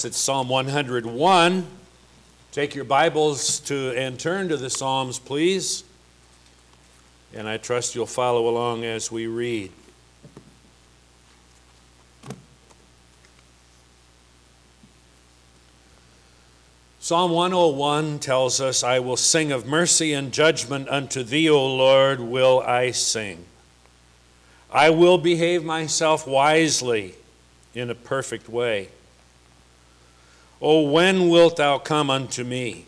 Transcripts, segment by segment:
It's Psalm 101. Take your Bibles and turn to the Psalms, please. And I trust you'll follow along as we read. Psalm 101 tells us, I will sing of mercy and judgment unto thee, O Lord, will I sing. I will behave myself wisely in a perfect way. O when wilt thou come unto me?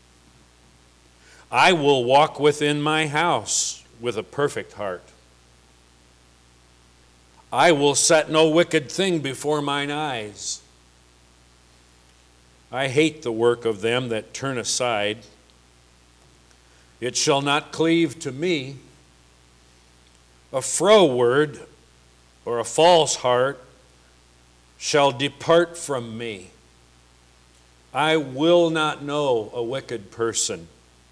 I will walk within my house with a perfect heart. I will set no wicked thing before mine eyes. I hate the work of them that turn aside. It shall not cleave to me. A froward or a false heart shall depart from me. I will not know a wicked person.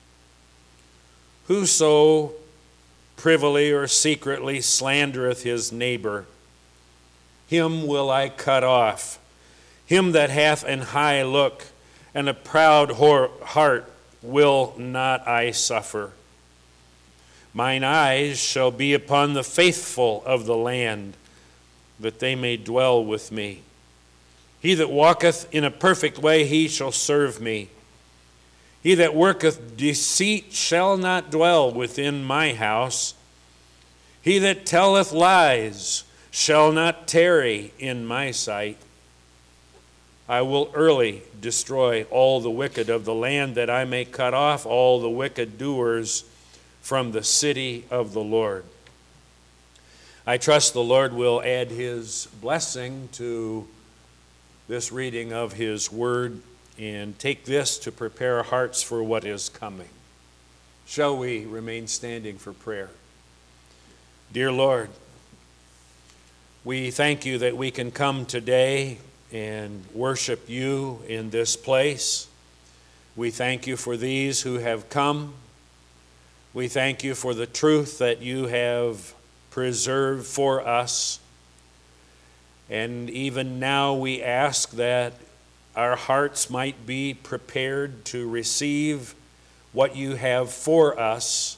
Whoso privily or secretly slandereth his neighbor, him will I cut off. Him that hath an high look and a proud heart will not I suffer. Mine eyes shall be upon the faithful of the land, that they may dwell with me. He that walketh in a perfect way, he shall serve me. He that worketh deceit shall not dwell within my house. He that telleth lies shall not tarry in my sight. I will early destroy all the wicked of the land, that I may cut off all the wicked doers from the city of the Lord. I trust the Lord will add his blessing to this reading of his word, and take this to prepare our hearts for what is coming. Shall we remain standing for prayer? Dear Lord, we thank you that we can come today and worship you in this place. We thank you for these who have come. We thank you for the truth that you have preserved for us. And even now we ask that our hearts might be prepared to receive what you have for us.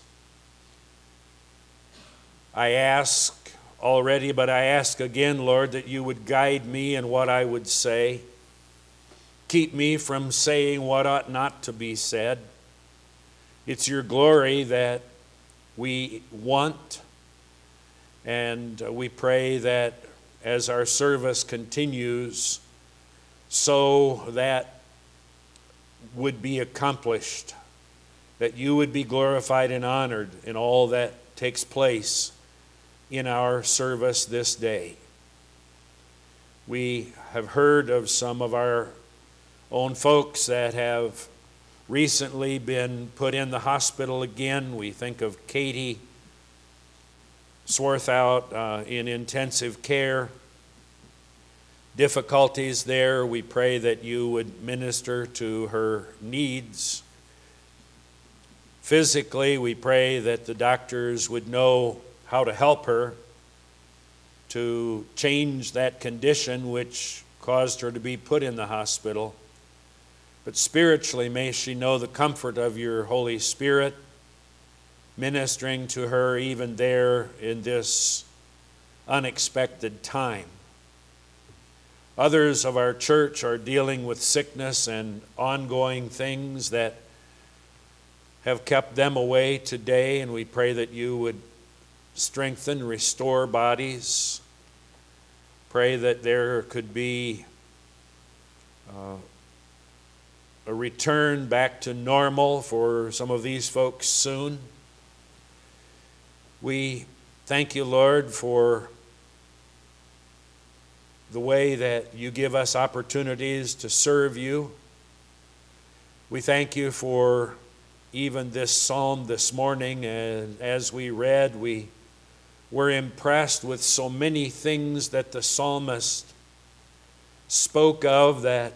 I ask already, but I ask again, Lord, that you would guide me in what I would say. Keep me from saying what ought not to be said. It's your glory that we want, and we pray that as our service continues, so that would be accomplished, that you would be glorified and honored in all that takes place in our service this day. We have heard of some of our own folks that have recently been put in the hospital again. We think of Katie Swarthout in intensive care. Difficulties there. We pray that you would minister to her needs. Physically, we pray that the doctors would know how to help her to change that condition which caused her to be put in the hospital. But spiritually, may she know the comfort of your Holy Spirit, ministering to her even there in this unexpected time. Others of our church are dealing with sickness and ongoing things that have kept them away today, and we pray that you would strengthen, restore bodies. Pray that there could be a return back to normal for some of these folks soon. We thank you, Lord, for the way that you give us opportunities to serve you. We thank you for even this psalm this morning, and as we read, we were impressed with so many things that the psalmist spoke of that,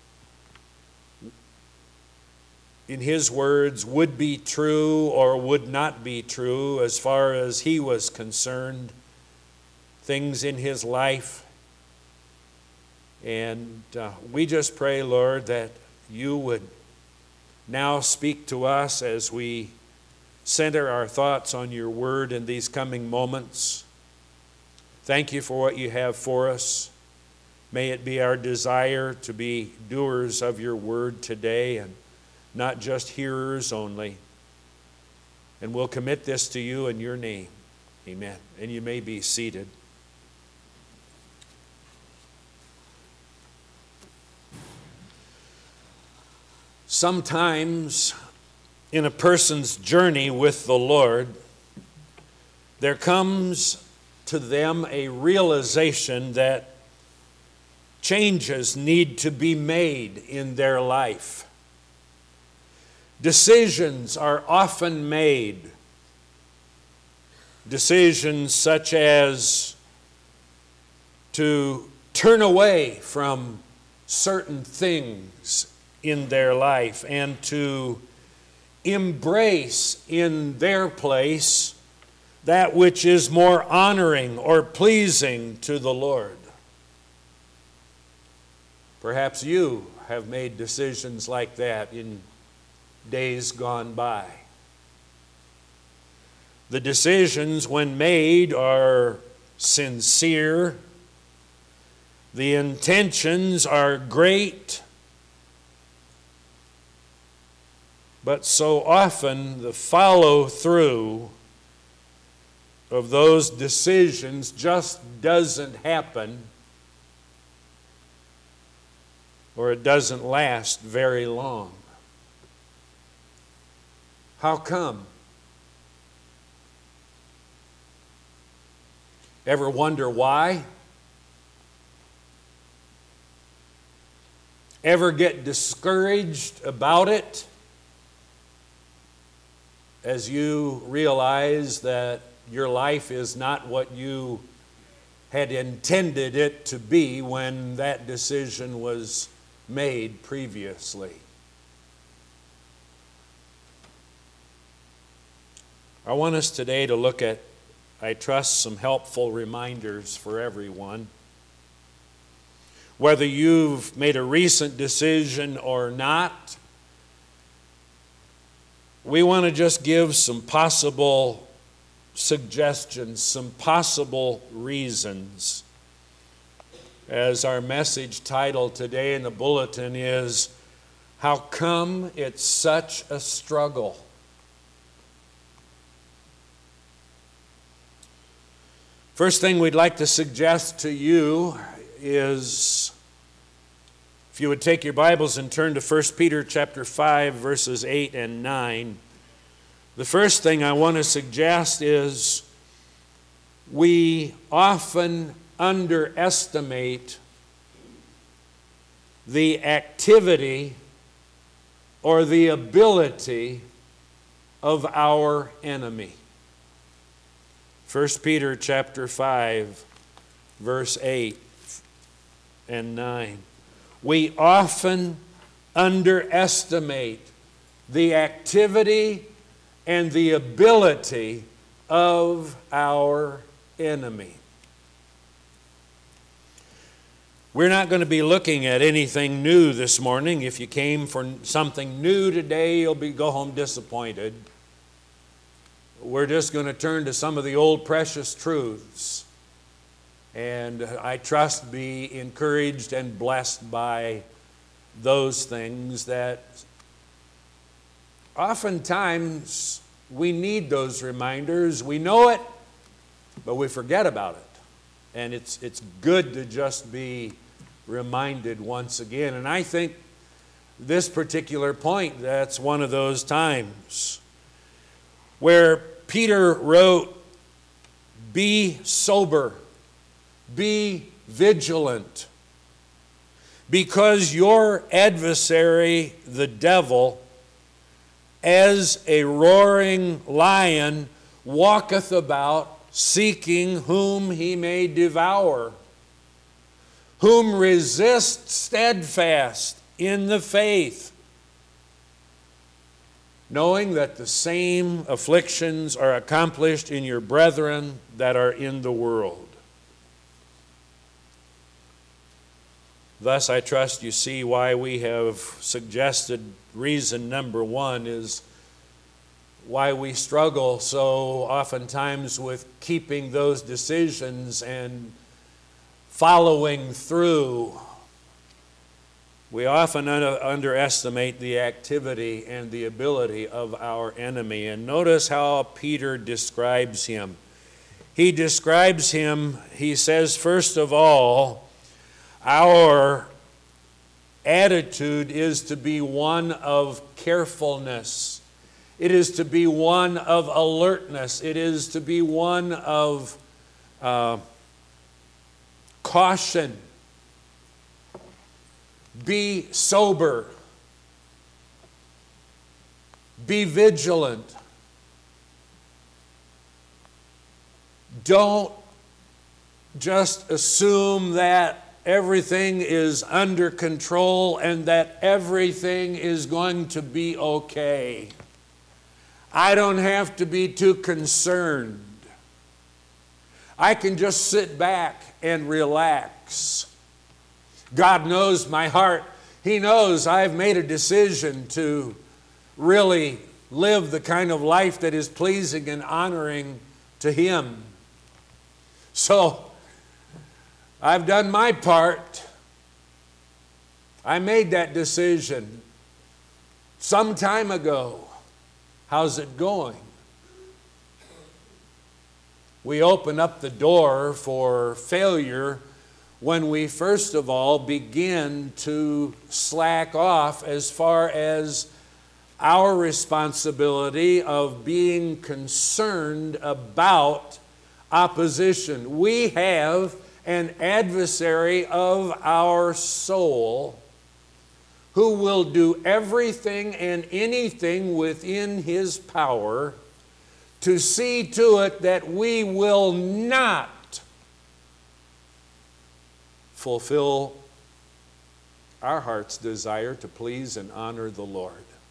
in his words, would be true or would not be true as far as he was concerned. Things in his life And we just pray, Lord, that you would now speak to us as we center our thoughts on your word in these coming moments. Thank you for what you have for us. May it be our desire to be doers of your word today and not just hearers only. And we'll commit this to you in your name. Amen. And you may be seated. Sometimes in a person's journey with the Lord, there comes to them a realization that changes need to be made in their life. Decisions are often made. Decisions such as to turn away from certain things in their life and to embrace in their place that which is more honoring or pleasing to the Lord. Perhaps you have made decisions like that in days gone by. The decisions, when made, are sincere. The intentions are great. But so often the follow-through of those decisions just doesn't happen, or it doesn't last very long. How come? Ever wonder why? Ever get discouraged about it as you realize that your life is not what you had intended it to be when that decision was made previously? I want us today to look at, I trust, some helpful reminders for everyone. Whether you've made a recent decision or not, we want to just give some possible suggestions, some possible reasons. As our message title today in the bulletin is, How Come It's Such a Struggle? First thing we'd like to suggest to you is, if you would take your Bibles and turn to 1 Peter chapter 5, verses 8 and 9. The first thing I want to suggest is we often underestimate the activity or the ability of our enemy. 1 Peter chapter 5, verse 8 and 9. We often underestimate the activity and the ability of our enemy. We're not going to be looking at anything new this morning. If you came for something new today, you'll go home disappointed. We're just going to turn to some of the old precious truths, and I trust be encouraged and blessed by those things that oftentimes we need those reminders. We know it, but we forget about it. And it's good to just be reminded once again. And I think this particular point, that's one of those times where Peter wrote, be sober, be vigilant, because your adversary, the devil, as a roaring lion, walketh about, seeking whom he may devour, whom resist steadfast in the faith, knowing that the same afflictions are accomplished in your brethren that are in the world. Thus, I trust you see why we have suggested reason number one is why we struggle so oftentimes with keeping those decisions and following through. We often underestimate the activity and the ability of our enemy. And notice how Peter describes him. He describes him, he says, first of all, our attitude is to be one of carefulness. It is to be one of alertness. It is to be one of caution. Be sober. Be vigilant. Don't just assume that everything is under control and that everything is going to be okay. I don't have to be too concerned. I can just sit back and relax. God knows my heart. He knows I've made a decision to really live the kind of life that is pleasing and honoring to Him. So, I've done my part. I made that decision some time ago. How's it going? We open up the door for failure when we first of all begin to slack off as far as our responsibility of being concerned about opposition. We have an adversary of our soul who will do everything and anything within his power to see to it that we will not fulfill our heart's desire to please and honor the Lord.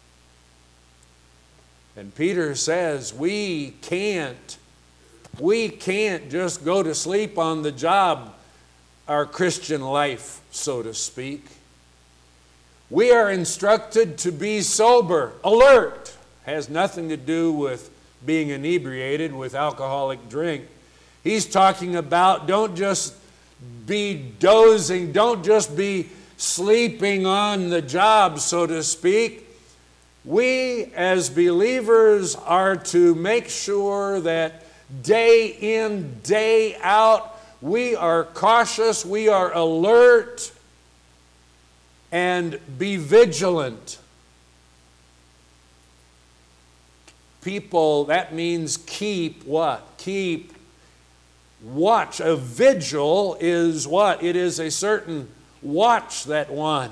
And Peter says we can't just go to sleep on the job, our Christian life, so to speak. We are instructed to be sober, alert. Has nothing to do with being inebriated with alcoholic drink. He's talking about don't just be dozing, don't just be sleeping on the job, so to speak. We as believers are to make sure that day in, day out, we are cautious, we are alert, and be vigilant. People, that means keep what? Keep watch. A vigil is what? It is a certain watch that one.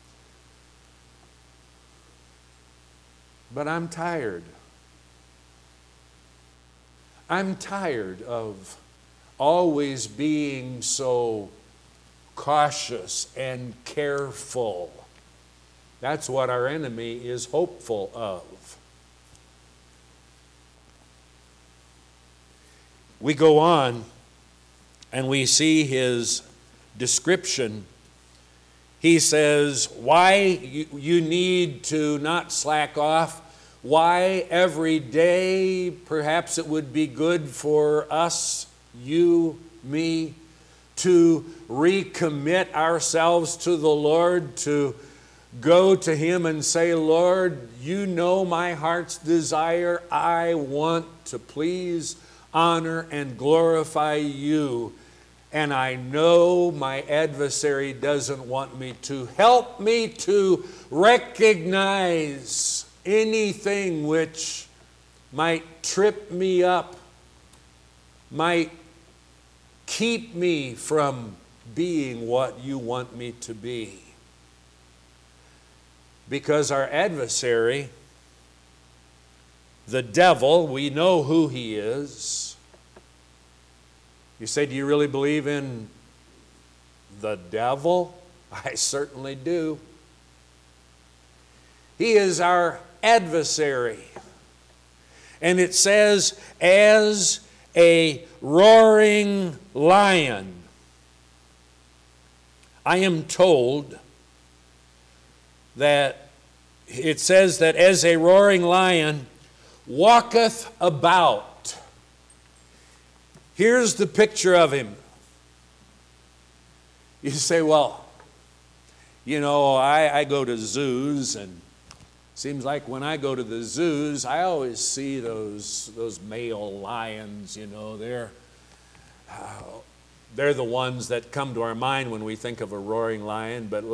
But I'm tired. I'm tired of always being so cautious and careful. That's what our enemy is hopeful of. We go on and we see his description. He says why you need to not slack off, why every day perhaps it would be good for us, you, me, to recommit ourselves to the Lord, to go to Him and say, Lord, you know my heart's desire. I want to please, honor, and glorify you. And I know my adversary doesn't want me to. Help me to recognize anything which might trip me up, might keep me from being what you want me to be. Because our adversary, the devil, we know who he is. You say, do you really believe in the devil? I certainly do. He is our adversary. And it says, as a roaring lion. I am told that it says that as a roaring lion walketh about. Here's the picture of him. You say, well, I go to zoos, and seems like when I go to the zoos, I always see those male lions, they're the ones that come to our mind when we think of a roaring lion, but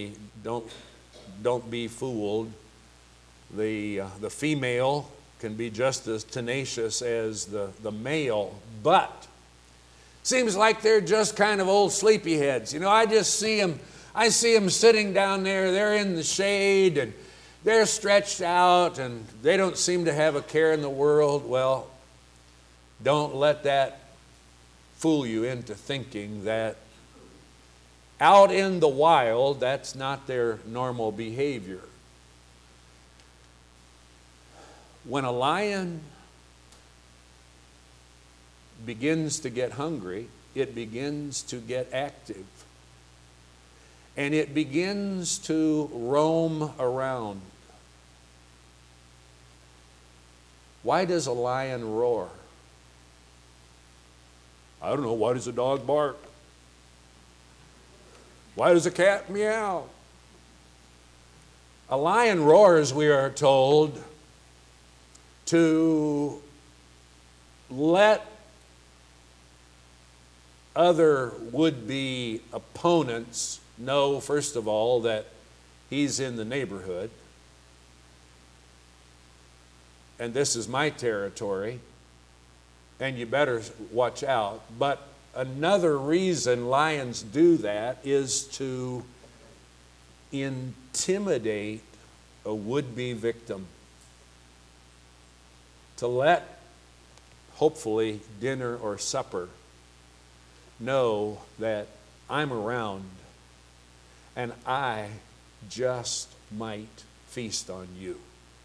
don't be fooled. The female can be just as tenacious as the male, but seems like they're just kind of old sleepyheads. I see them sitting down there, they're in the shade, and they're stretched out, and they don't seem to have a care in the world. Well, don't let that fool you into thinking that out in the wild, that's not their normal behavior. When a lion begins to get hungry, it begins to get active. And it begins to roam around. Why does a lion roar? I don't know. Why does a dog bark? Why does a cat meow? A lion roars, we are told, to let other would-be opponents know, first of all, that he's in the neighborhood. And this is my territory, and you better watch out. But another reason lions do that is to intimidate a would-be victim. To let, hopefully, dinner or supper know that I'm around and I just might feast on you.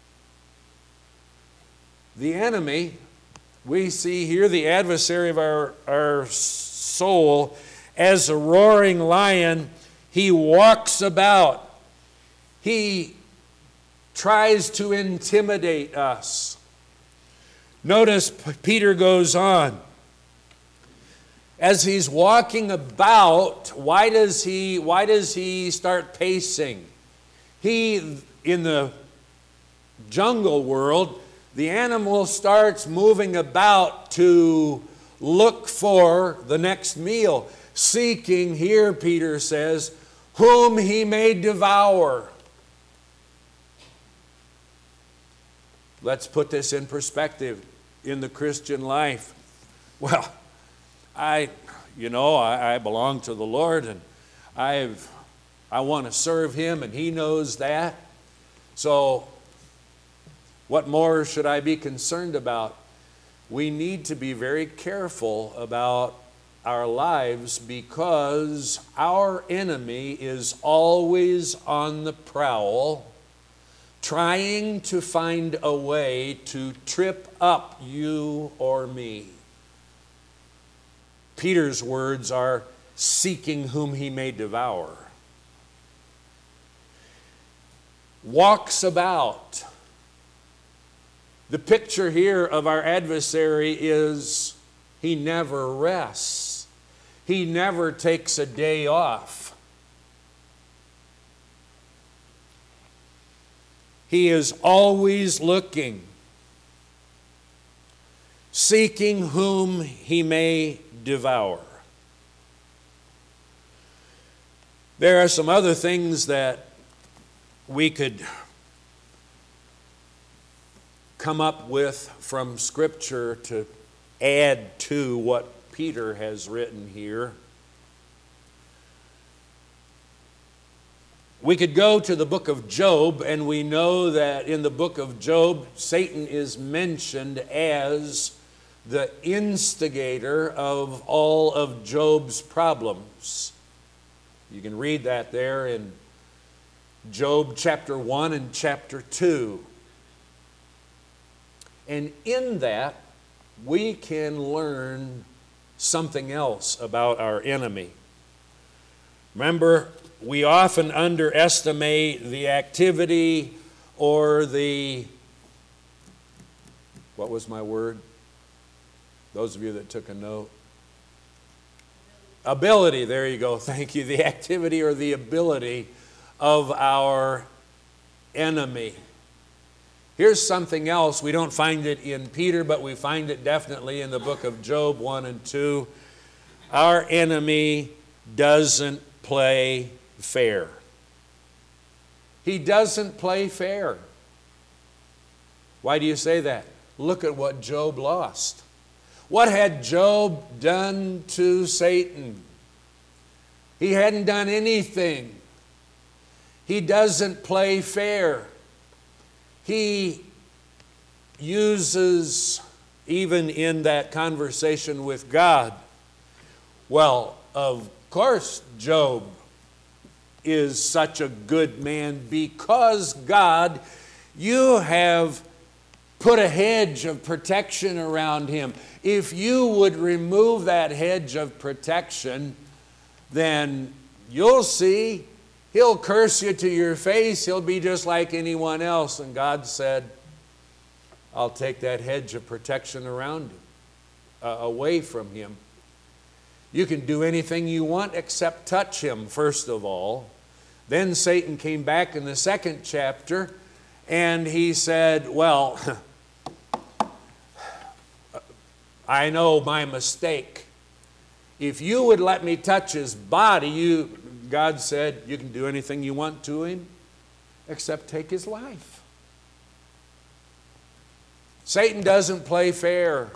The enemy, we see here the adversary of our soul, as a roaring lion, he walks about. He tries to intimidate us. Notice Peter goes on. As he's walking about, why does he start pacing? In the jungle world, the animal starts moving about to look for the next meal, seeking, here Peter says, whom he may devour. Let's put this in perspective in the Christian life. Well, I belong to the Lord, and I want to serve Him, and He knows that. So what more should I be concerned about? We need to be very careful about our lives, because our enemy is always on the prowl, trying to find a way to trip up you or me. Peter's words are seeking whom he may devour. Walks about. The picture here of our adversary is he never rests. He never takes a day off. He is always looking, seeking whom he may devour. There are some other things that we could come up with from Scripture to add to what Peter has written here. We could go to the book of Job, and we know that in the book of Job, Satan is mentioned as the instigator of all of Job's problems. You can read that there in Job chapter 1 and chapter 2. And in that, we can learn something else about our enemy. Remember, we often underestimate the activity or what was my word? Those of you that took a note. Ability, there you go, thank you. The activity or the ability of our enemy. Here's something else. We don't find it in Peter, but we find it definitely in the book of Job 1 and 2. Our enemy doesn't play fair. He doesn't play fair. Why do you say that? Look at what Job lost. What had Job done to Satan? He hadn't done anything. He doesn't play fair. He uses, even in that conversation with God, well, of course, Job is such a good man because, God, you have put a hedge of protection around him. If you would remove that hedge of protection, then you'll see he'll curse you to your face. He'll be just like anyone else. And God said, I'll take that hedge of protection around him, away from him. You can do anything you want except touch him, first of all. Then Satan came back in the second chapter and he said, well, I know my mistake. If you would let me touch his body, God said, you can do anything you want to him except take his life. Satan doesn't play fair.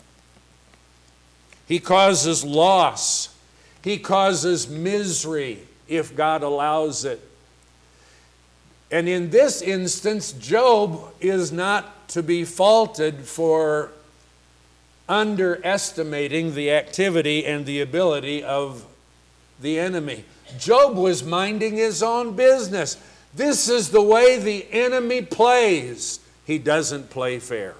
He causes loss. He causes misery if God allows it. And in this instance, Job is not to be faulted for underestimating the activity and the ability of the enemy. Job was minding his own business. This is the way the enemy plays. He doesn't play fair.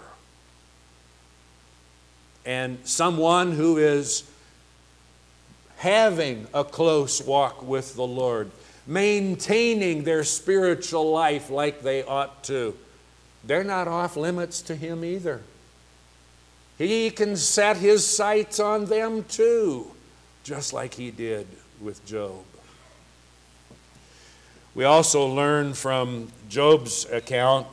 And someone who is having a close walk with the Lord, maintaining their spiritual life like they ought to, they're not off limits to him either. He can set his sights on them too, just like he did with Job. We also learn from Job's account,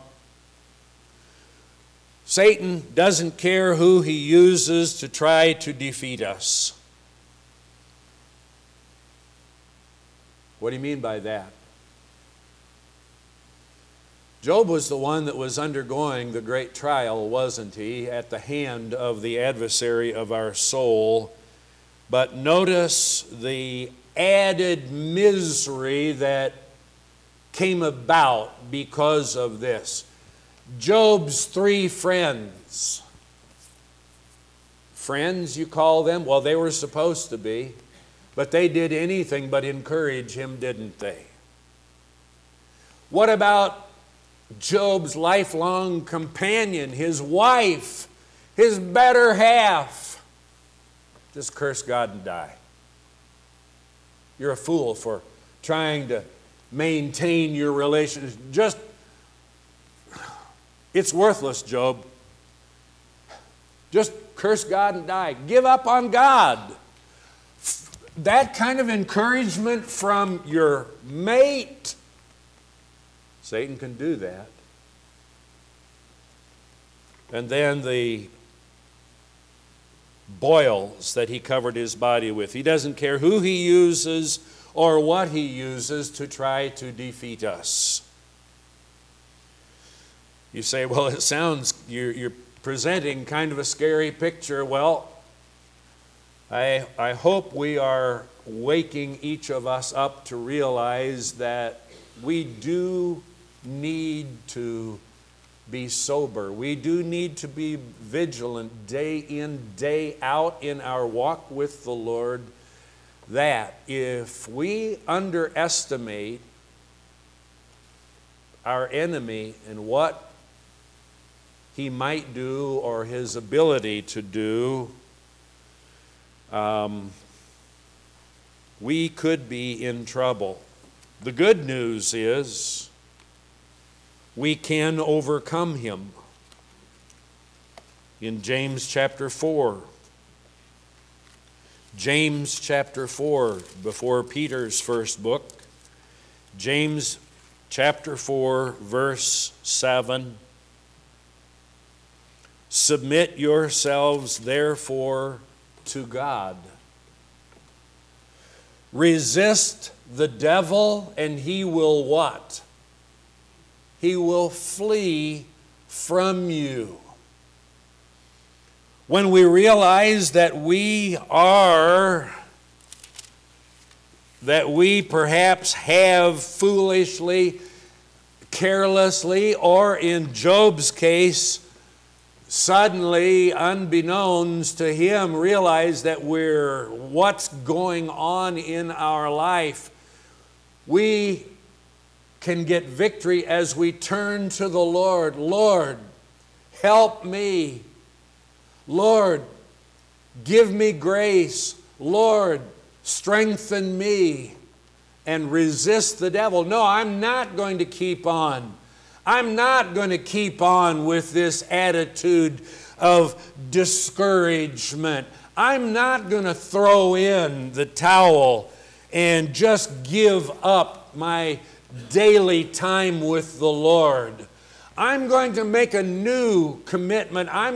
Satan doesn't care who he uses to try to defeat us. What do you mean by that? Job was the one that was undergoing the great trial, wasn't he, at the hand of the adversary of our soul. But notice the added misery that came about because of this. Job's three friends. Friends, you call them? Well, they were supposed to be. But they did anything but encourage him, didn't they? What about Job's lifelong companion, his wife, his better half? Just curse God and die. You're a fool for trying to maintain your relationship. It's worthless, Job. Just curse God and die. Give up on God. That kind of encouragement from your mate, Satan can do that. And then the boils that he covered his body with. He doesn't care who he uses or what he uses to try to defeat us. You say, well, it sounds, you're presenting kind of a scary picture. Well, I hope we are waking each of us up to realize that we do need to be sober. We do need to be vigilant day in, day out in our walk with the Lord, that if we underestimate our enemy and what he might do or his ability to do, we could be in trouble. The good news is we can overcome him. In James chapter 4, before Peter's first book, James chapter 4, verse 7, submit yourselves therefore to God. Resist the devil, and he will what? He will flee from you. When we realize that we perhaps have foolishly, carelessly, or in Job's case, suddenly, unbeknownst to him, realize that what's going on in our life, we can get victory as we turn to the Lord. Lord, help me. Lord, give me grace. Lord, strengthen me, and resist the devil. No, I'm not going to keep on. I'm not going to keep on with this attitude of discouragement. I'm not going to throw in the towel and just give up my daily time with the Lord. I'm going to make a new commitment. I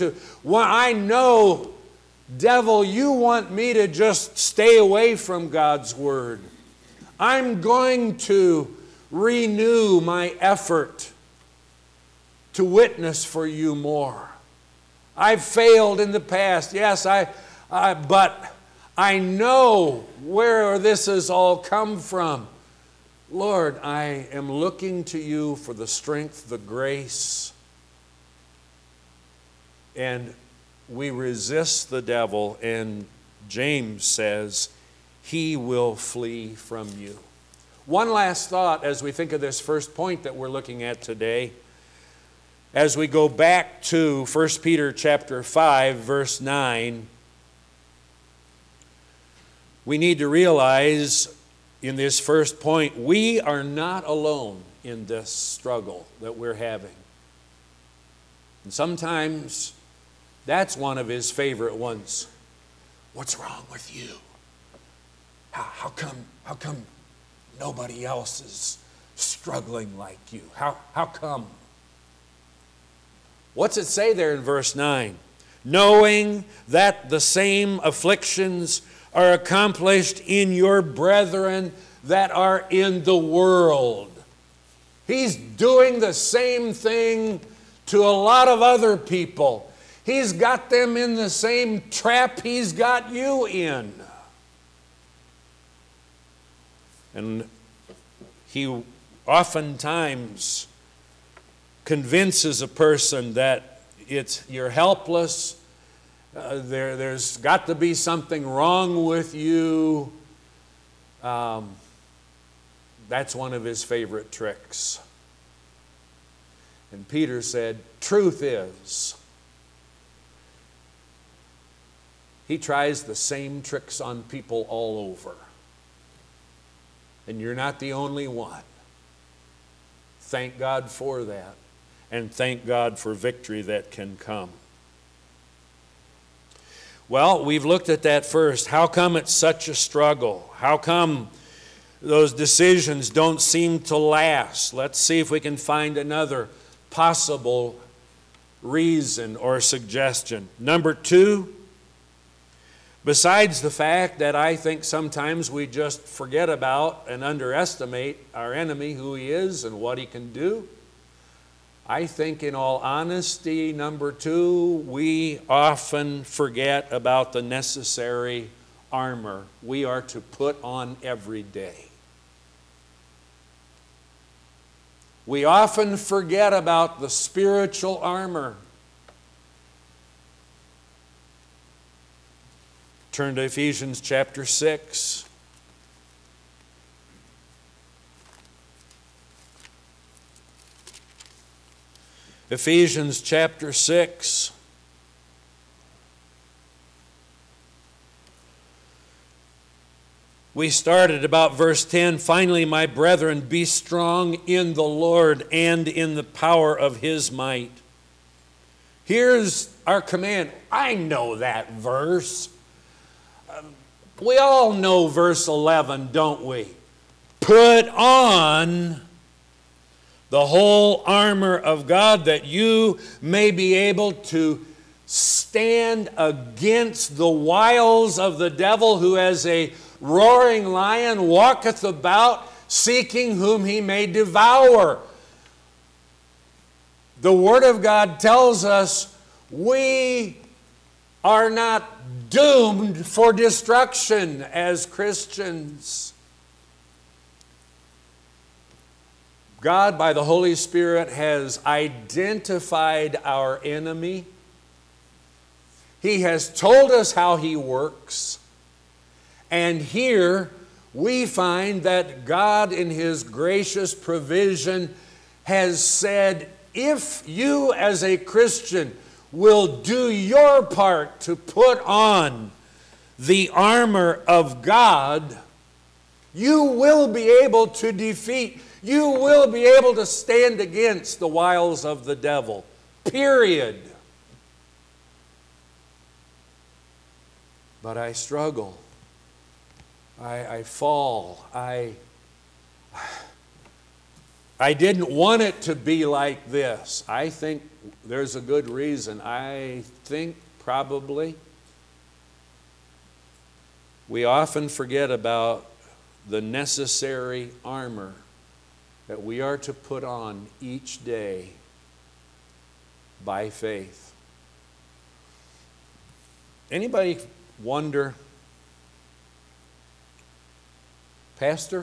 know, devil, you want me to just stay away from God's Word. I'm going to renew my effort to witness for you more. I've failed in the past, yes, but I know where this has all come from. Lord, I am looking to you for the strength, the grace, and we resist the devil, and James says, he will flee from you. One last thought as we think of this first point that we're looking at today. As we go back to 1 Peter chapter 5, verse 9, we need to realize in this first point, we are not alone in this struggle that we're having. And sometimes that's one of his favorite ones. What's wrong with you? How come nobody else is struggling like you? How come? What's it say there in verse 9? Knowing that the same afflictions are accomplished in your brethren that are in the world. He's doing the same thing to a lot of other people. He's got them in the same trap he's got you in. And he oftentimes convinces a person that you're helpless, there's got to be something wrong with you. That's one of his favorite tricks. And Peter said, truth is, he tries the same tricks on people all over. And you're not the only one. Thank God for that. And thank God for victory that can come. Well, we've looked at that first. How come it's such a struggle? How come those decisions don't seem to last? Let's see if we can find another possible reason or suggestion. Number 2, besides the fact that I think sometimes we just forget about and underestimate our enemy, who he is and what he can do, I think in all honesty, number 2, we often forget about the necessary armor we are to put on every day. We often forget about the spiritual armor. Turn to Ephesians chapter 6. Ephesians chapter 6. We started about verse 10. Finally, my brethren, be strong in the Lord and in the power of His might. Here's our command. I know that verse. We all know verse 11, don't we? Put on the whole armor of God that you may be able to stand against the wiles of the devil, who as a roaring lion walketh about, seeking whom he may devour. The Word of God tells us we are not doomed for destruction as Christians. God, by the Holy Spirit, has identified our enemy. He has told us how he works. And here we find that God, in His gracious provision, has said, if you as a Christian will do your part to put on the armor of God, you will be able to defeat, you will be able to stand against the wiles of the devil. Period. But I struggle. I fall. I didn't want it to be like this. I think there's a good reason. I think probably we often forget about the necessary armor that we are to put on each day by faith. Anybody wonder, Pastor,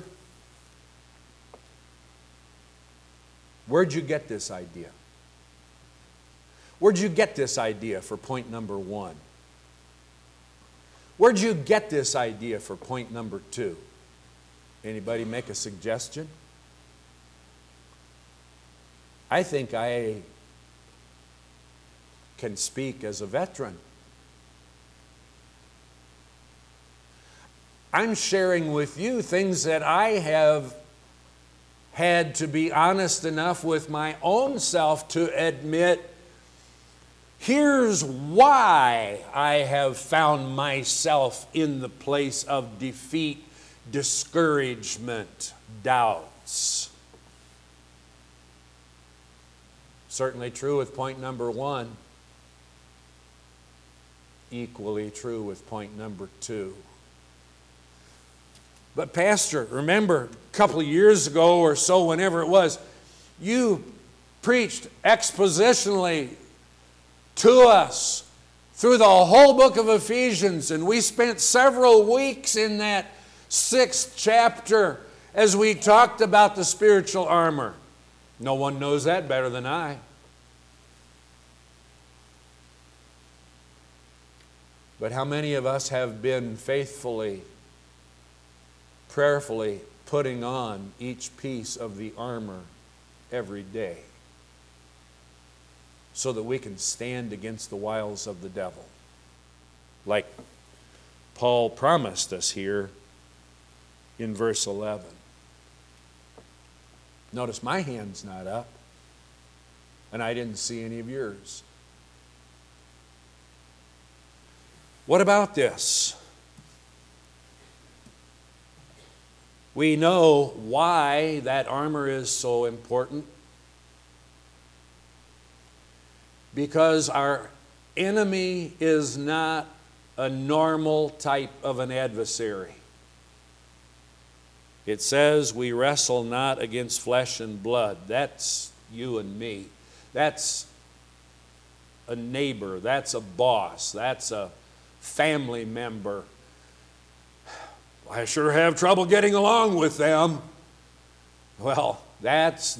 where'd you get this idea? Where'd you get this idea for point number 1? Where'd you get this idea for point number 2? Anybody make a suggestion? I think I can speak as a veteran. I'm sharing with you things that I have had to be honest enough with my own self to admit, here's why I have found myself in the place of defeat, discouragement, doubts. Certainly true with point number 1. Equally true with point number 2. But Pastor, remember a couple of years ago or so, whenever it was, you preached expositionally to us through the whole book of Ephesians, and we spent several weeks in that 6th chapter as we talked about the spiritual armor. No one knows that better than I. But how many of us have been faithfully, prayerfully putting on each piece of the armor every day so that we can stand against the wiles of the devil, like Paul promised us here in verse 11? Notice my hand's not up, and I didn't see any of yours. What about this? We know why that armor is so important. Because our enemy is not a normal type of an adversary. It says we wrestle not against flesh and blood. That's you and me. That's a neighbor. That's a boss. That's a family member. I sure have trouble getting along with them. Well, that's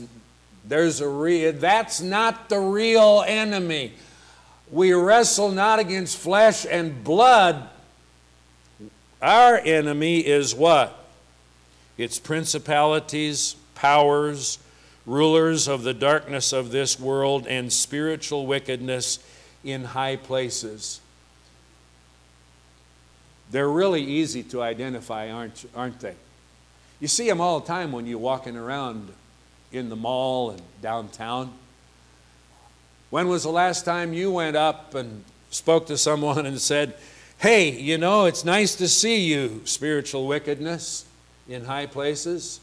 not the real enemy. We wrestle not against flesh and blood. Our enemy is what? It's principalities, powers, rulers of the darkness of this world, and spiritual wickedness in high places. They're really easy to identify, aren't they? You see them all the time when you're walking around in the mall and downtown. When was the last time you went up and spoke to someone and said, "Hey, you know, it's nice to see you, spiritual wickedness in high places"?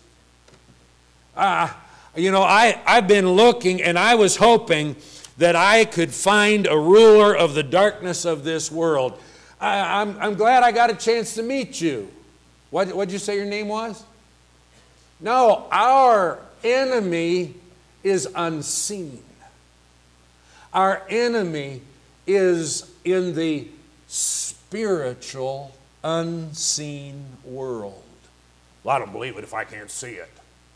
I've been looking and I was hoping that I could find a ruler of the darkness of this world. I'm glad I got a chance to meet you. What did you say your name was? No, our enemy is unseen. Our enemy is in the spiritual, unseen world. Well, I don't believe it if I can't see it.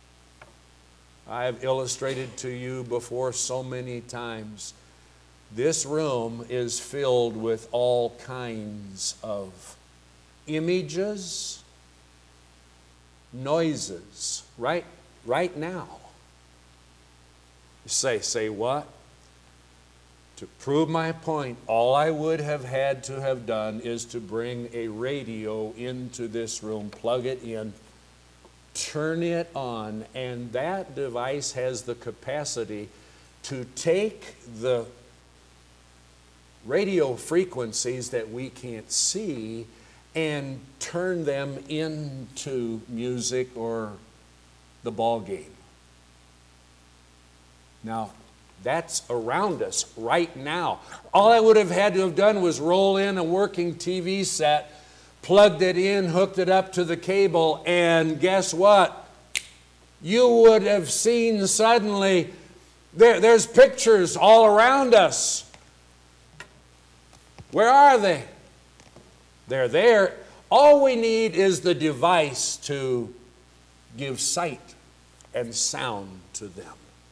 I have illustrated to you before so many times. This room is filled with all kinds of images, noises, right now. You say what? To prove my point, all I would have had to have done is to bring a radio into this room, plug it in, turn it on, and that device has the capacity to take the radio frequencies that we can't see and turn them into music or the ball game. Now, that's around us right now. All I would have had to have done was roll in a working TV set, plugged it in, hooked it up to the cable, and guess what? You would have seen suddenly there's pictures all around us. Where are they? They're there. All we need is the device to give sight and sound to them.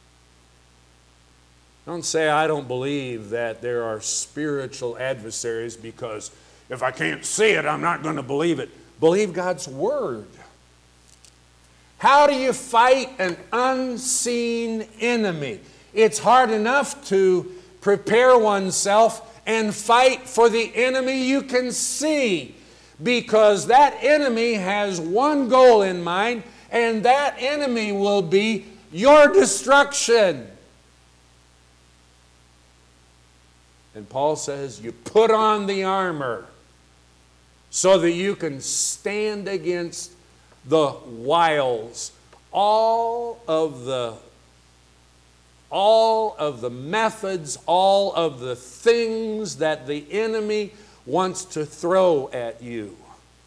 Don't say, "I don't believe that there are spiritual adversaries because if I can't see it, I'm not going to believe it." Believe God's Word. How do you fight an unseen enemy? It's hard enough to prepare oneself and fight for the enemy you can see, because that enemy has one goal in mind, and that enemy will be your destruction. And Paul says you put on the armor so that you can stand against the wiles, all of the methods, all of the things that the enemy wants to throw at you.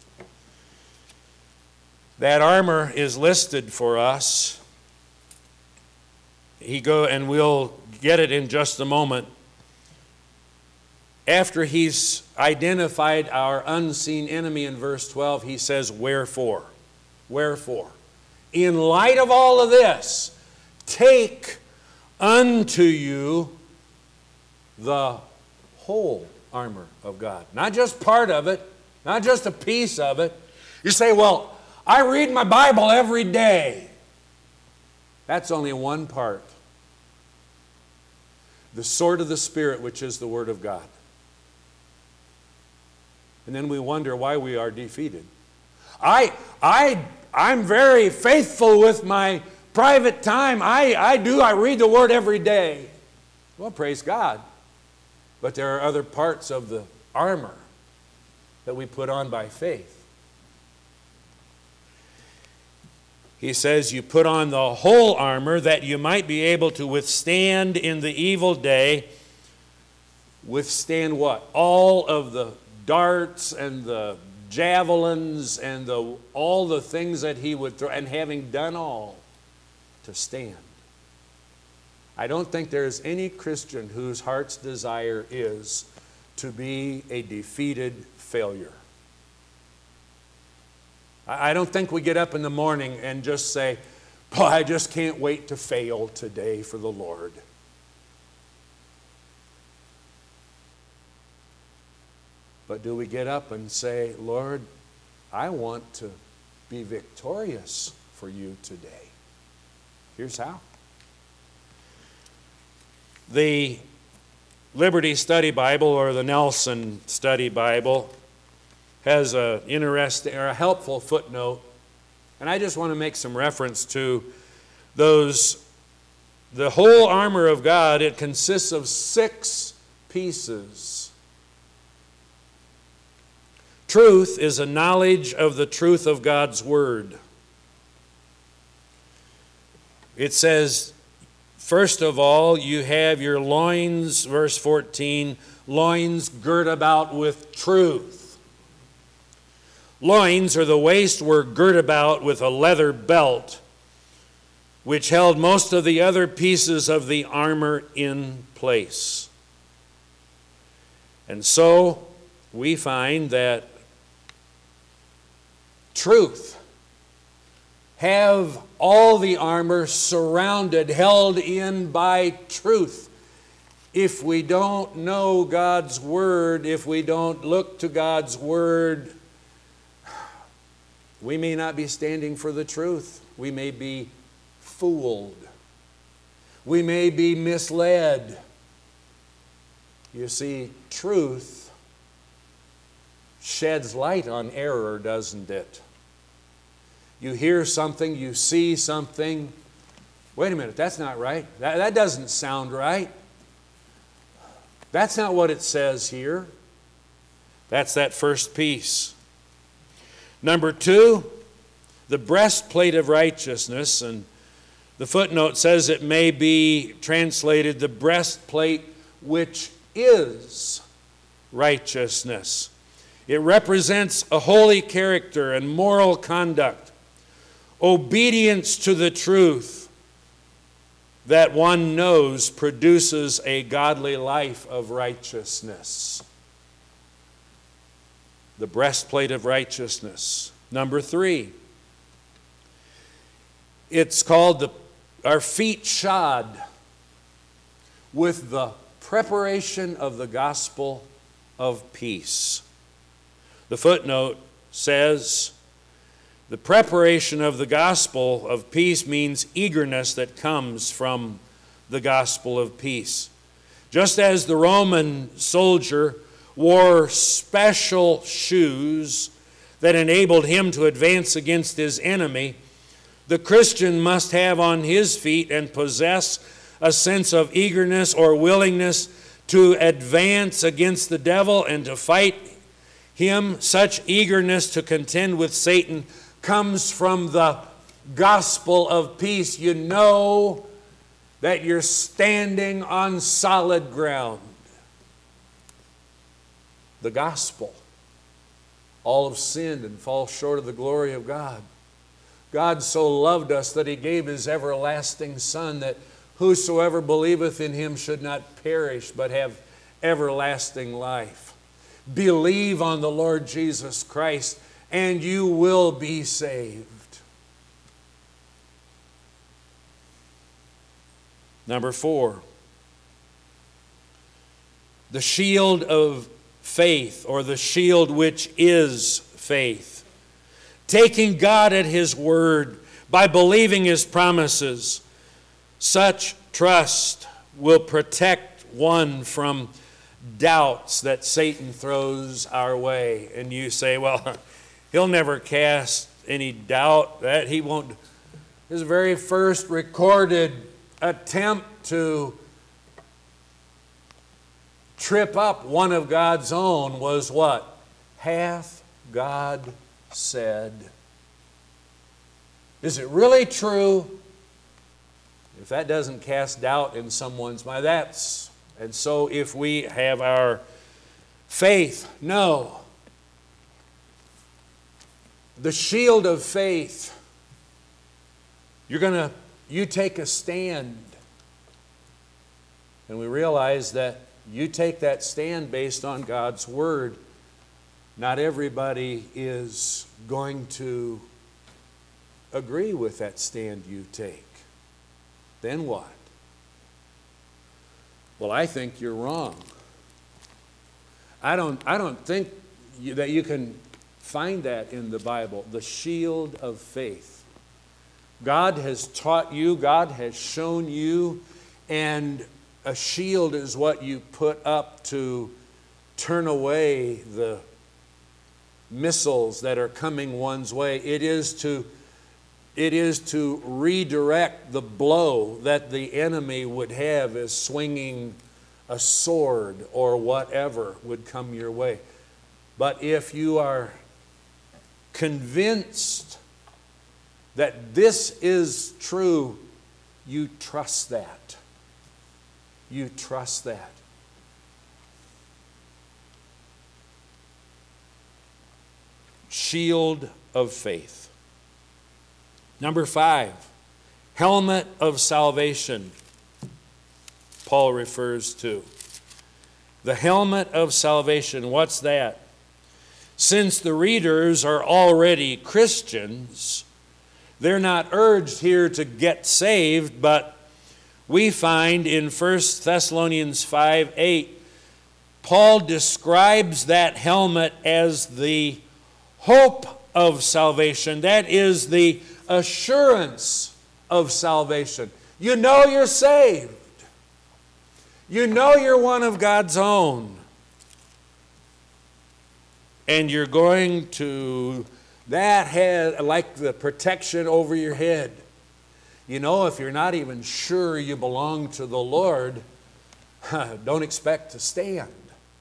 That armor is listed for us. And we'll get it in just a moment. After he's identified our unseen enemy in verse 12, he says, "Wherefore?" Wherefore? In light of all of this, take unto you the whole armor of God. Not just part of it, not just a piece of it. You say, "Well, I read my Bible every day." That's only one part. The sword of the Spirit, which is the Word of God. And then we wonder why we are defeated. I'm very faithful with my private time. I read the Word every day. Well, praise God. But there are other parts of the armor that we put on by faith. He says you put on the whole armor that you might be able to withstand in the evil day. Withstand what? All of the darts and the javelins and all the things that he would throw, and having done all, to stand. I don't think there's any Christian whose heart's desire is to be a defeated failure. I don't think we get up in the morning and just say, "Oh, I just can't wait to fail today for the Lord." But do we get up and say, "Lord, I want to be victorious for you today. Here's how." The Liberty Study Bible, or the Nelson Study Bible, has a interesting or a helpful footnote, and I just want to make some reference to those. The whole armor of God, it consists of 6 pieces. Truth is a knowledge of the truth of God's Word. It says, first of all, you have your loins, verse 14, loins girt about with truth. Loins, or the waist, were girt about with a leather belt, which held most of the other pieces of the armor in place. And so we find that truth, have all the armor surrounded, held in by truth. If we don't know God's Word, if we don't look to God's Word, we may not be standing for the truth. We may be fooled. We may be misled. You see, truth sheds light on error, doesn't it? You hear something, you see something. Wait a minute, that's not right. That doesn't sound right. That's not what it says here. That's that first piece. Number 2, the breastplate of righteousness, and the footnote says it may be translated the breastplate which is righteousness. It represents a holy character and moral conduct, obedience to the truth that one knows produces a godly life of righteousness. The breastplate of righteousness. Number 3, it's called our feet shod with the preparation of the gospel of peace. The footnote says, the preparation of the gospel of peace means eagerness that comes from the gospel of peace. Just as the Roman soldier wore special shoes that enabled him to advance against his enemy, the Christian must have on his feet and possess a sense of eagerness or willingness to advance against the devil and to fight him. Such eagerness to contend with Satan comes from the gospel of peace. You know that you're standing on solid ground. The gospel. All have sinned and fall short of the glory of God. God so loved us that He gave His everlasting Son, that whosoever believeth in Him should not perish but have everlasting life. Believe on the Lord Jesus Christ and you will be saved. Number 4, the shield of faith, or the shield which is faith. Taking God at His word by believing His promises. Such trust will protect one from doubts that Satan throws our way. And you say, well, he'll never cast any doubt that he won't. His very first recorded attempt to trip up one of God's own was what? Hath God said? Is it really true? If that doesn't cast doubt in someone's mind, that's. And so if we have our faith, no. The shield of faith, you take a stand. And we realize that you take that stand based on God's word. Not everybody is going to agree with that stand you take. Then what? Well, I think you're wrong. I don't think that you can find that in the Bible. The shield of faith. God has taught you, God has shown you, and a shield is what you put up to turn away the missiles that are coming one's way. It is to redirect the blow that the enemy would have as swinging a sword or whatever would come your way. But if you are convinced that this is true, you trust that. You trust that. Shield of faith. Number 5, helmet of salvation, Paul refers to. The helmet of salvation, what's that? Since the readers are already Christians, they're not urged here to get saved, but we find in 1 Thessalonians 5:8, Paul describes that helmet as the hope of salvation. That is the assurance of salvation. You know you're saved. You know you're one of God's own. And you're going to, that has like the protection over your head. You know, if you're not even sure you belong to the Lord, don't expect to stand.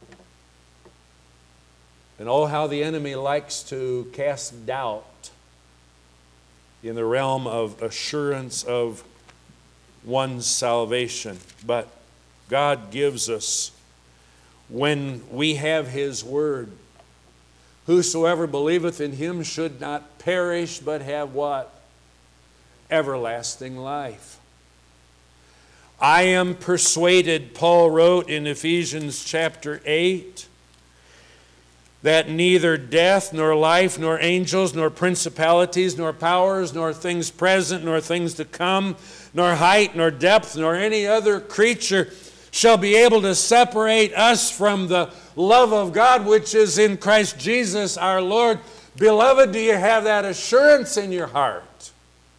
And oh, how the enemy likes to cast doubt in the realm of assurance of one's salvation. But God gives us, when we have His Word, whosoever believeth in Him should not perish, but have what? Everlasting life. I am persuaded, Paul wrote in Ephesians chapter 8, that neither death, nor life, nor angels, nor principalities, nor powers, nor things present, nor things to come, nor height, nor depth, nor any other creature shall be able to separate us from the love of God which is in Christ Jesus our Lord. Beloved, do you have that assurance in your heart?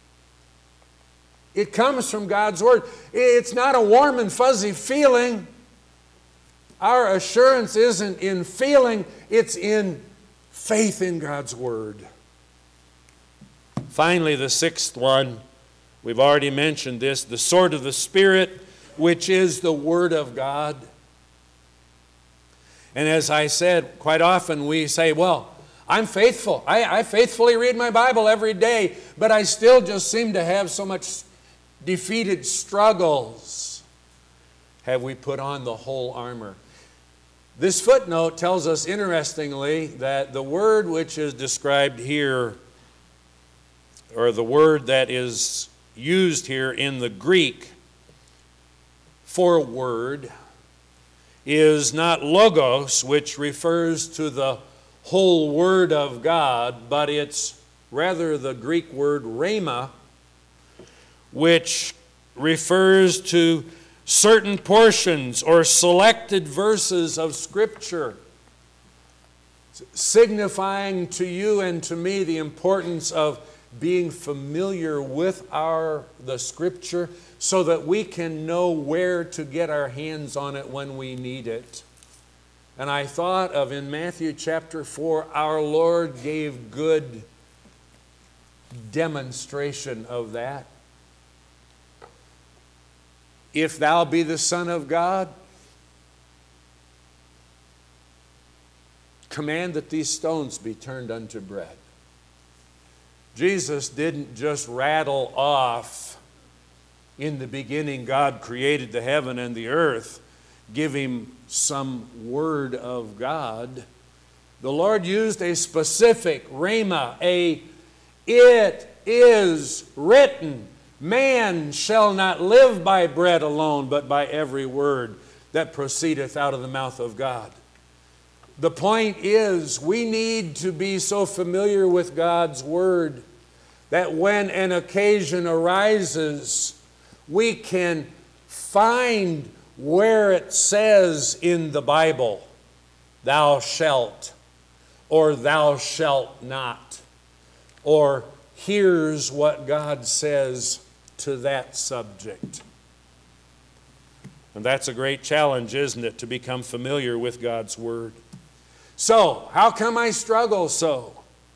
It comes from God's Word. It's not a warm and fuzzy feeling. Our assurance isn't in feeling, it's in faith in God's Word. Finally, the 6th one, we've already mentioned this, the sword of the Spirit, which is the Word of God. And as I said, quite often we say, well, I'm faithful. I faithfully read my Bible every day, but I still just seem to have so much defeated struggles. Have we put on the whole armor? This footnote tells us, interestingly, that the word which is described here, or the word that is used here in the Greek for word, is not logos, which refers to the whole Word of God, but it's rather the Greek word rhema, which refers to certain portions or selected verses of Scripture, signifying to you and to me the importance of being familiar with the Scripture so that we can know where to get our hands on it when we need it. And I thought of in Matthew chapter 4, our Lord gave good demonstration of that. If thou be the Son of God, command that these stones be turned unto bread. Jesus didn't just rattle off, in the beginning God created the heaven and the earth, give him some word of God. The Lord used a specific rhema, it is written, man shall not live by bread alone, but by every word that proceedeth out of the mouth of God. The point is, we need to be so familiar with God's Word that when an occasion arises, we can find where it says in the Bible, thou shalt, or thou shalt not, or here's what God says to that subject. And that's a great challenge, isn't it, to become familiar with God's Word. So, how come I struggle so?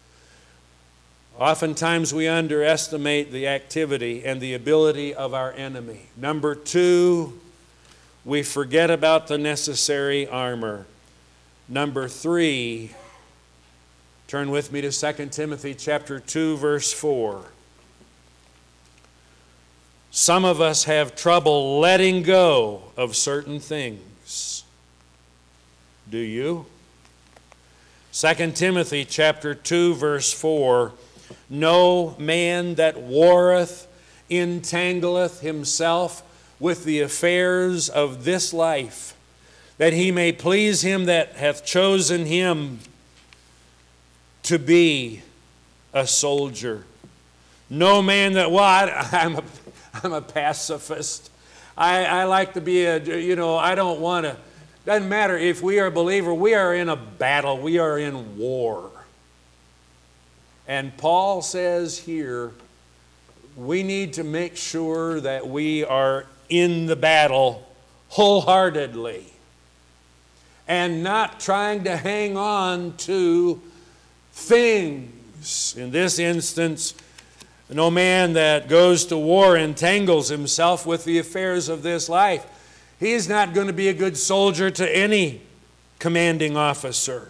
Oftentimes we underestimate the activity and the ability of our enemy. Number two, we forget about the necessary armor. Number three, turn with me to 2 Timothy chapter 2, verse 4. Some of us have trouble letting go of certain things. Do you? 2 Timothy chapter 2, verse 4. No man that warreth entangleth himself with the affairs of this life, that he may please him that hath chosen him to be a soldier. No man that, I'm a pacifist. I like to be I don't want to. Doesn't matter if we are a believer, we are in a battle, we are in war. And Paul says here, we need to make sure that we are in the battle wholeheartedly and not trying to hang on to things. In this instance, no man that goes to war entangles himself with the affairs of this life. He's not going to be a good soldier to any commanding officer.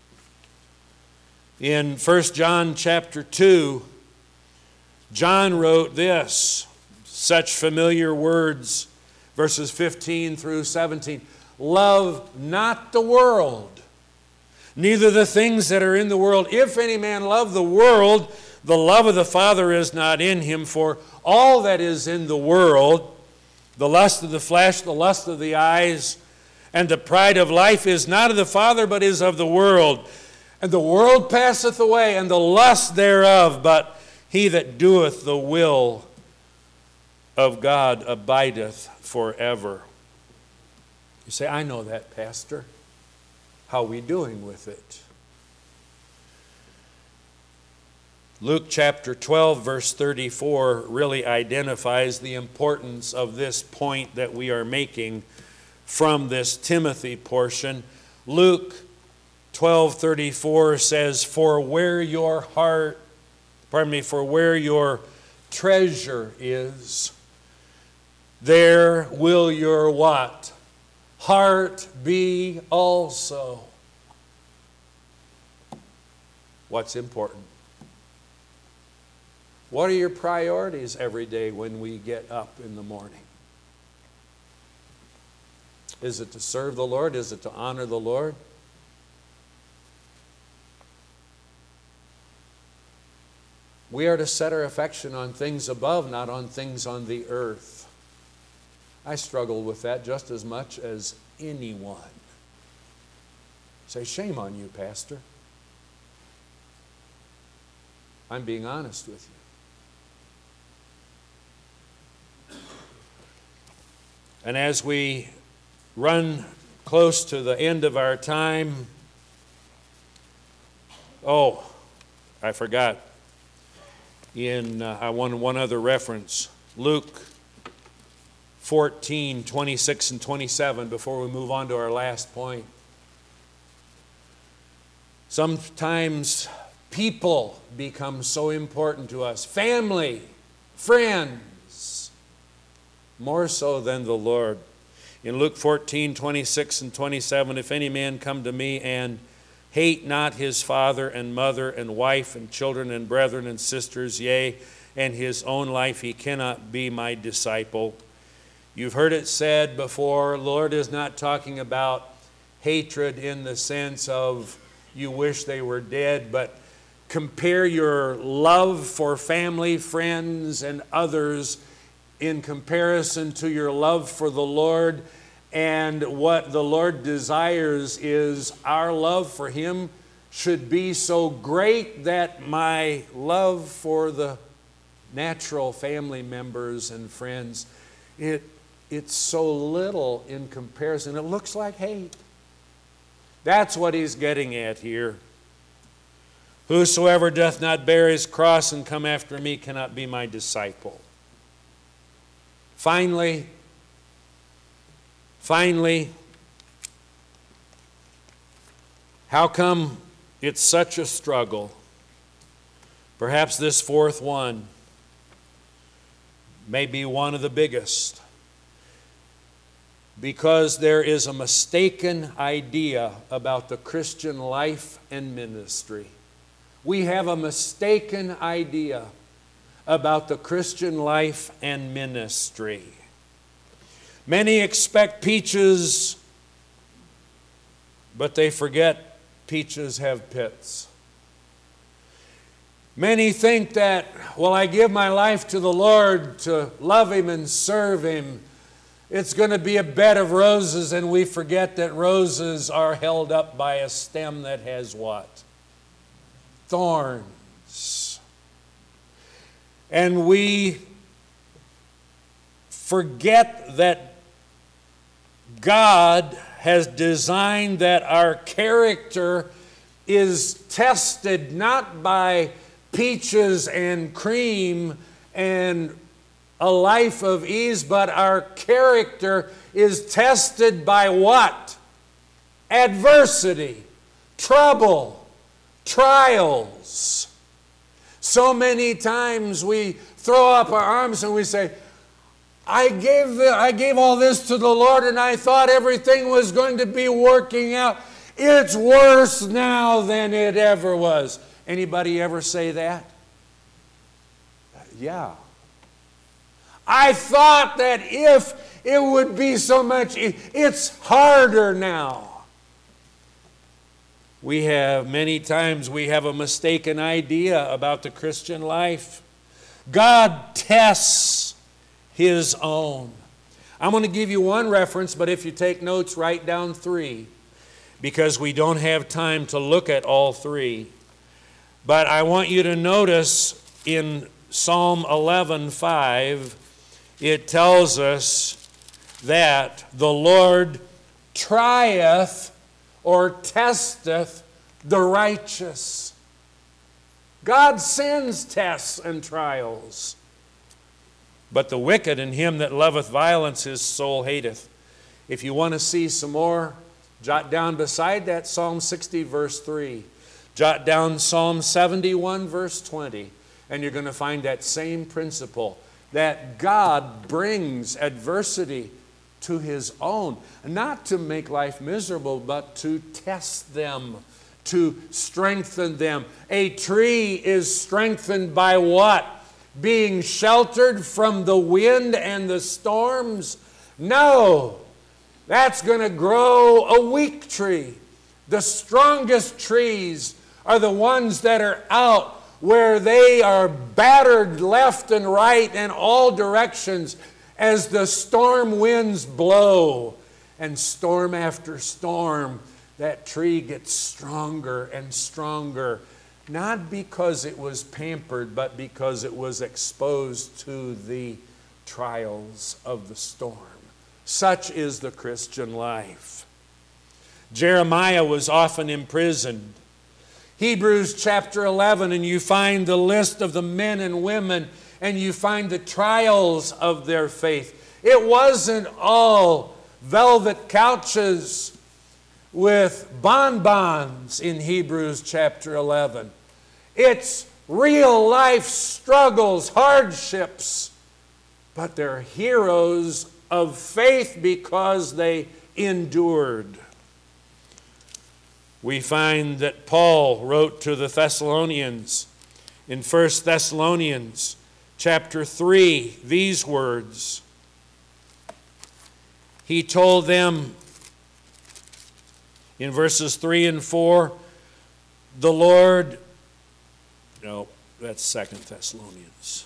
In 1 John chapter 2, John wrote this, such familiar words, verses 15 through 17. Love not the world, neither the things that are in the world. If any man love the world, the love of the Father is not in him. For all that is in the world, the lust of the flesh, the lust of the eyes, and the pride of life is not of the Father, but is of the world. And the world passeth away, and the lust thereof, but he that doeth the will of God abideth forever. You say, I know that, Pastor. How are we doing with it? Luke chapter 12, verse 34 really identifies the importance of this point that we are making from this Timothy portion. Luke 12:34 says, for where your treasure is, there will your what? Heart be also. What's important? What are your priorities every day when we get up in the morning? Is it to serve the Lord? Is it to honor the Lord? We are to set our affection on things above, not on things on the earth. I struggle with that just as much as anyone. Say, shame on you, Pastor. I'm being honest with you. And as we run close to the end of our time, I forgot. I want one other reference. Luke 14, 26 and 27, before we move on to our last point. Sometimes people become so important to us. Family, friends, more so than the Lord. In Luke 14, 26 and 27, if any man come to me and hate not his father and mother and wife and children and brethren and sisters, yea, and his own life, he cannot be my disciple. You've heard it said before, the Lord is not talking about hatred in the sense of you wish they were dead, but compare your love for family, friends, and others in comparison to your love for the Lord. And what the Lord desires is our love for Him should be so great that my love for the natural family members and friends, it's so little in comparison. It looks like hate. That's what he's getting at here. Whosoever doth not bear his cross and come after me cannot be my disciple. Finally, How come it's such a struggle? Perhaps this fourth one may be one of the biggest. Because there is a mistaken idea about the Christian life and ministry. We have a mistaken idea about the Christian life and ministry. Many expect peaches, but they forget peaches have pits. Many think that, well, I give my life to the Lord to love Him and serve Him. It's going to be a bed of roses, and we forget that roses are held up by a stem that has what? Thorns. And we forget that God has designed that our character is tested not by peaches and cream and a life of ease, but our character is tested by what? Adversity, trouble, trials. So many times we throw up our arms and we say, I gave all this to the Lord and I thought everything was going to be working out. It's worse now than it ever was. Anybody ever say that? Yeah. I thought that if it would be so much, it's harder now. Many times we have a mistaken idea about the Christian life. God tests His own. I'm going to give you one reference, but if you take notes, write down 3, because we don't have time to look at all 3. But I want you to notice in Psalm 11:5, it tells us that the Lord trieth or testeth the righteous. God sends tests and trials. But the wicked and him that loveth violence his soul hateth. If you want to see some more, jot down beside that Psalm 60 verse 3. Jot down Psalm 71 verse 20. And you're going to find that same principle. That God brings adversity to His own. Not to make life miserable, but to test them. To strengthen them. A tree is strengthened by what? Being sheltered from the wind and the storms? No. That's going to grow a weak tree. The strongest trees are the ones that are out where they are battered left and right in all directions as the storm winds blow. And storm after storm, that tree gets stronger and stronger. Not because it was pampered, but because it was exposed to the trials of the storm. Such is the Christian life. Jeremiah was often imprisoned. Hebrews chapter 11, and you find the list of the men and women, and you find the trials of their faith. It wasn't all velvet couches with bonbons in Hebrews chapter 11. It's real life struggles, hardships, but they're heroes of faith because they endured. We find that Paul wrote to the Thessalonians in 1 Thessalonians chapter 3 these words. He told them in verses 3 and 4, the Lord, no, that's 2 Thessalonians,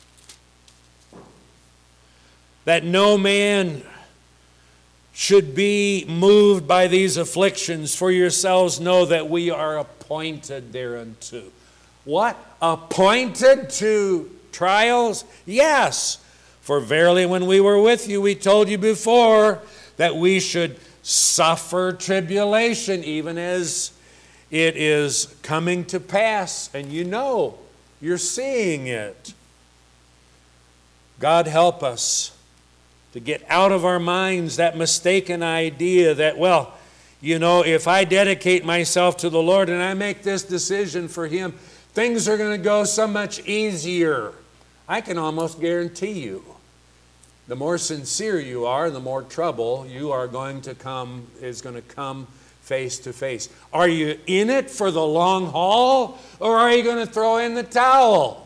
that no man should be moved by these afflictions, for yourselves know that we are appointed thereunto. What? Appointed to trials? Yes. For verily when we were with you, we told you before that we should suffer tribulation, even as it is coming to pass. And you know, you're seeing it. God help us to get out of our minds that mistaken idea that, well, You know, if I dedicate myself to the Lord and I make this decision for Him, things are going to go so much easier. I can almost guarantee you, the more sincere you are, the more trouble is going to come face to face. Are you in it for the long haul, or are you going to throw in the towel?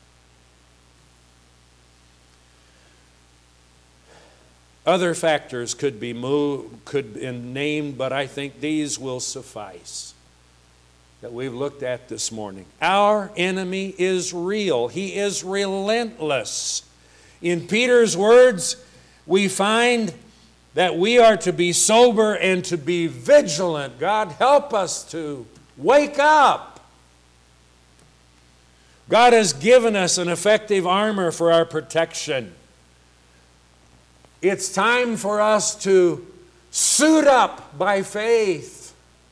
Other factors could be named, but I think these will suffice that we've looked at this morning. Our enemy is real. He is relentless. In Peter's words, we find that we are to be sober and to be vigilant. God, help us to wake up. God has given us an effective armor for our protection. It's time for us to suit up by faith.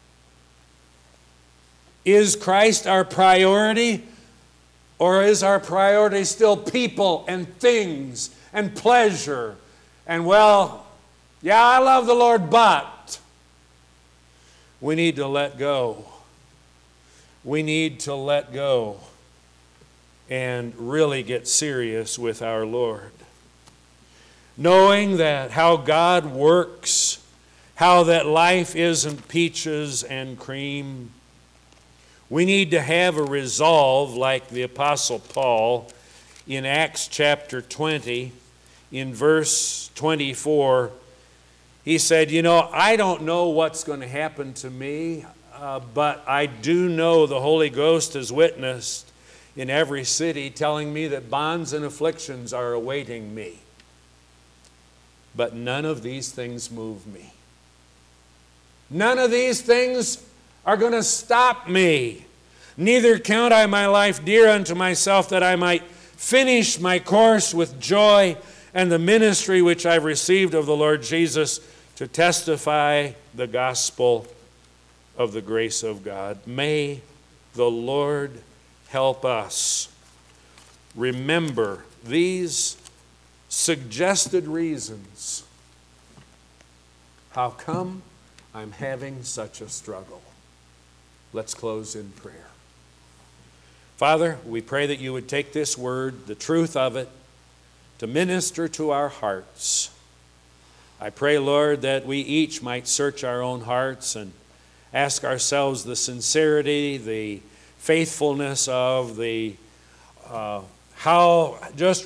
Is Christ our priority, or is our priority still people and things and pleasure? And yeah, I love the Lord, but we need to let go. We need to let go and really get serious with our Lord. Knowing that how God works, how that life isn't peaches and cream. We need to have a resolve like the Apostle Paul in Acts chapter 20, in verse 24. He said, I don't know what's going to happen to me, but I do know the Holy Ghost has witnessed in every city, telling me that bonds and afflictions are awaiting me. But none of these things move me. None of these things are going to stop me. Neither count I my life dear unto myself, that I might finish my course with joy and the ministry which I've received of the Lord Jesus, to testify the gospel of the grace of God. May the Lord help us remember these suggested reasons. How come I'm having such a struggle? Let's close in prayer. Father, we pray that you would take this word, the truth of it, to minister to our hearts. I pray, Lord, that we each might search our own hearts and ask ourselves the sincerity, the faithfulness of how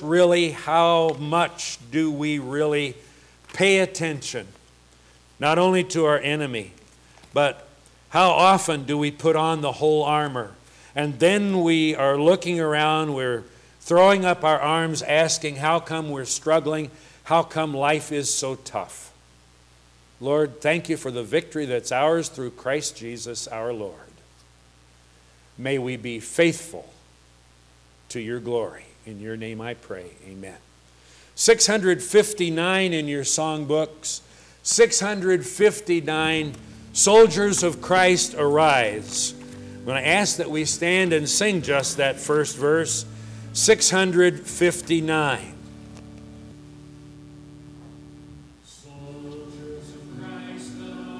much do we really pay attention, not only to our enemy, but how often do we put on the whole armor? And then we are looking around, we're throwing up our arms, asking how come we're struggling, how come life is so tough. Lord, thank you for the victory that's ours through Christ Jesus our Lord. May we be faithful to your glory. In your name I pray, amen. 659 in your songbooks, 659, Soldiers of Christ Arise. I'm going to ask that we stand and sing just that first verse, 659.